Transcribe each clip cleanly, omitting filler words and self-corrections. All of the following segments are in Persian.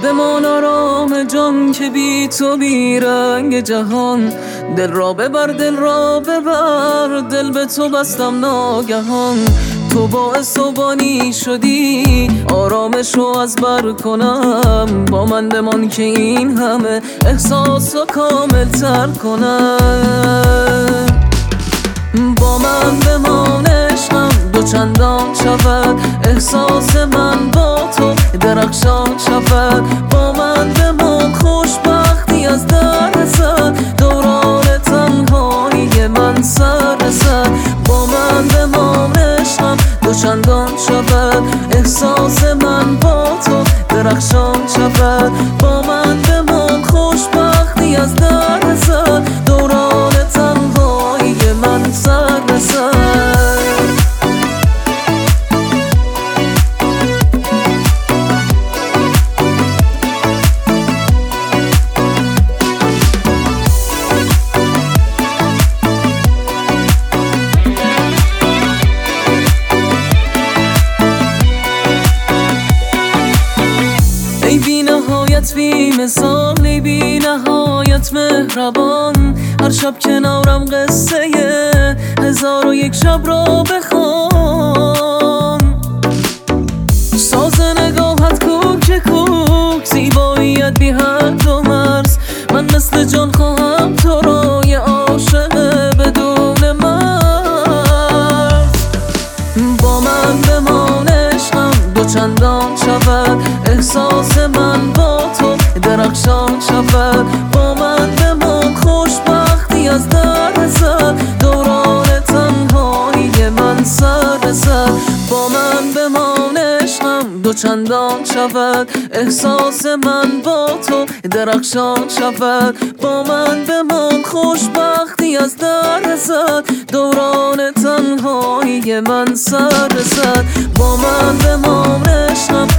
بمان آرام جان که بی تو بی رنگ جهان. دل را ببر دل را ببر، دل به تو بستم ناگهان. تو باعث و بانی شدی آرامش رو از بر کنم. با من بمان که این همه احساس رو کامل تر کنم. با من بمان عشقم دو چندان شود، احساس من با تو درخشان شود. با من بمان خوشبختی از در رسد، دوران تنهایی من سر رسد. با من بمان عشقم دو چندان شود، احساس من با تو درخشان شود. با من بمان خوشبختی از در رسد، دوران تنهایی من سر رسد. ای بی نهایت بی مثال، ای بی نهایت مهربان. هر شب کنارم قصه 1001 شب را بخوان. ساز نگاهت کوک کوک، زیباییت بی حد و مرز. من مثل جان خواهم تو را، یه عاشق بدون مرز. با من بمان عشقم دو چندان شود، احساس من با تو درخشان شود. با من بمان خوشبختی از در رسد، دوران تنهایی من سر رسد. با من بمان عشقم دو چندان شود، احساس من با تو درخشان شود. با من بمان خوشبختی از در رسد، دوران تنهایی من سر رسد. با من بمان عشقم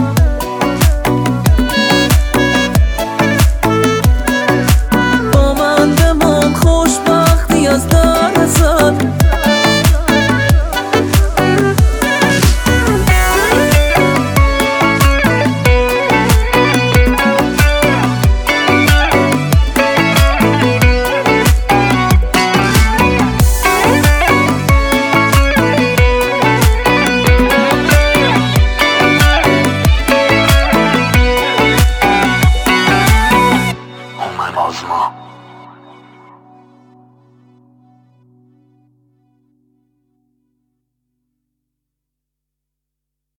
از در رسد. Osmo.